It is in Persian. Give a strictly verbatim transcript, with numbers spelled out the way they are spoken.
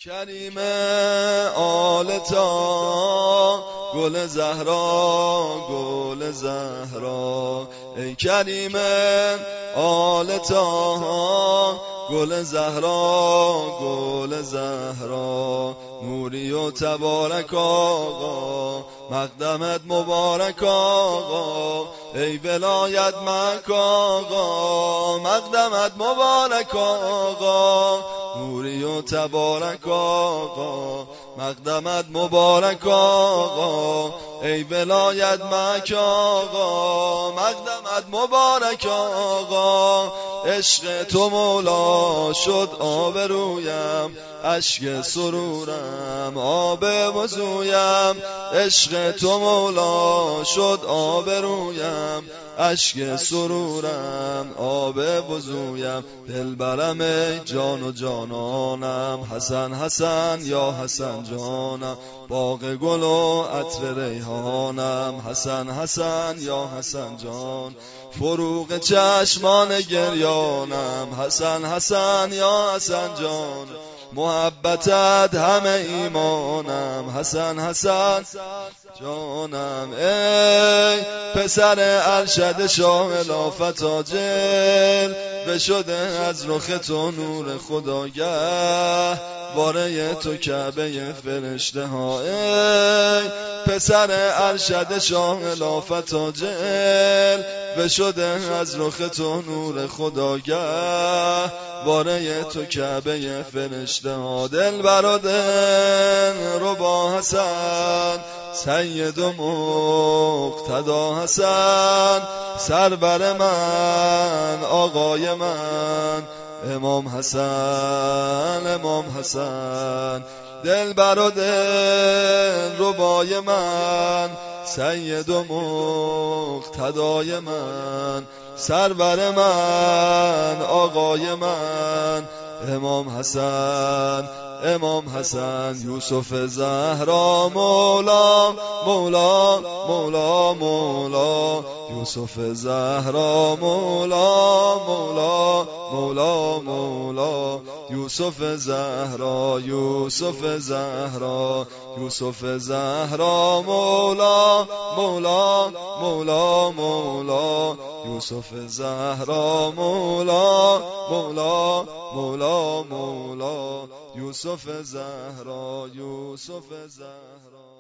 کریم آلتا گل زهرا گل زهرا، ای کریم آلتا گل زهرا گل زهرا، نوری و تبارک آقا مقدمت مبارک آقا، ای ولایت مک آقا مقدمت مبارک آقا، نوری و تبارک آقا مقدمت مبارک آقا، ای ولایت مک آقا مقدمت مبارک آقا، عشق تو مولا شد آبرویم، اشک سرورم آب وضویم، عشق تو مولا شد آبرویم، اشک سرورم آب وضویم، دلبرم ای جان و جانانم، حسن حسن یا حسن جانم، باغ گل و عطر ریحانم، حسن حسن یا حسن جان، فروغ چشمان گریانم، حسن حسن یا حسن جان، محبتت همه ایمانم، حسن حسن جانم، ای پسر ارشد شاه لافتاجل، بشده از رخ تو نور خداگه، باره تو کعبه فرشته ها، ای پسر ارشد شاه لافتاجل، بشده از رخ تو نور خداگه، باره تو کعبه فرشته ها، دل برا دل ربا حسن، سید و مقتدا حسن، سرور من آقای من امام حسن امام حسن، دل برا دل ربای من، سید و مقتدای من، سرور من آقای من امام حسن امام حسن، یوسف زهرا مولا مولا مولا مولا، یوسف زهرا مولا مولا مولا مولا، یوسف زهرا یوسف زهرا یوسف زهرا مولا مولا مولا مولا، یوسف زهرا مولا مولا مولا مولا، یوسف زهرا یوسف زهرا.